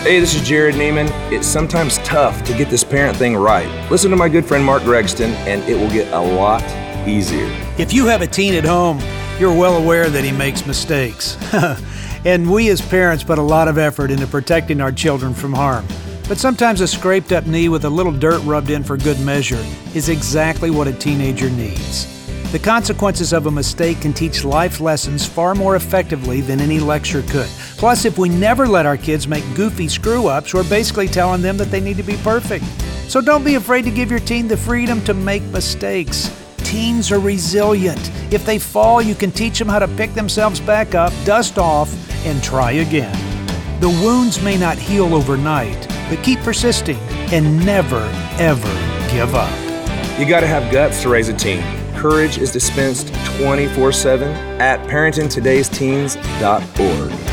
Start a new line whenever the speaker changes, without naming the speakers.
Hey, this is Jared Neiman. It's sometimes tough to get this parent thing right. Listen to my good friend Mark Gregston, and it will get a lot easier.
If you have a teen at home, you're well aware that he makes mistakes. And we as parents put a lot of effort into protecting our children from harm. But sometimes a scraped up knee with a little dirt rubbed in for good measure is exactly what a teenager needs. The consequences of a mistake can teach life lessons far more effectively than any lecture could. Plus, if we never let our kids make goofy screw-ups, we're basically telling them that they need to be perfect. So don't be afraid to give your teen the freedom to make mistakes. Teens are resilient. If they fall, you can teach them how to pick themselves back up, dust off, and try again. The wounds may not heal overnight, but keep persisting and never, ever give up.
You gotta have guts to raise a teen. Courage is dispensed 24/7 at parentingtodaysteens.org.